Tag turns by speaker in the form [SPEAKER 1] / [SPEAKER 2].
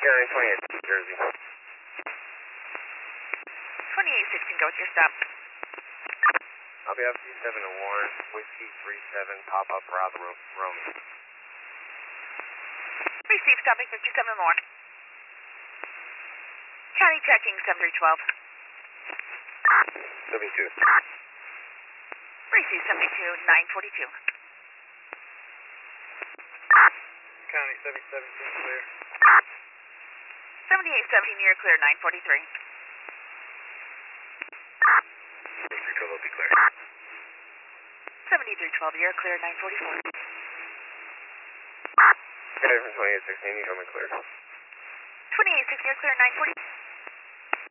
[SPEAKER 1] Carrying 28, New Jersey.
[SPEAKER 2] 2816, go with your stop.
[SPEAKER 1] I'll be up 27 to Warren, Whiskey 37, pop up Bravo Romeo.
[SPEAKER 2] Receive, stopping 57 more. County checking 7312.
[SPEAKER 1] 72.
[SPEAKER 2] Receive 72, 942.
[SPEAKER 1] County 717 clear.
[SPEAKER 2] 7817, you're clear, 943.
[SPEAKER 1] 7312 will be clear.
[SPEAKER 2] 7312, you're clear, 944.
[SPEAKER 1] Carry from 2816, you coming clear.
[SPEAKER 2] 2816, you're clear, 942.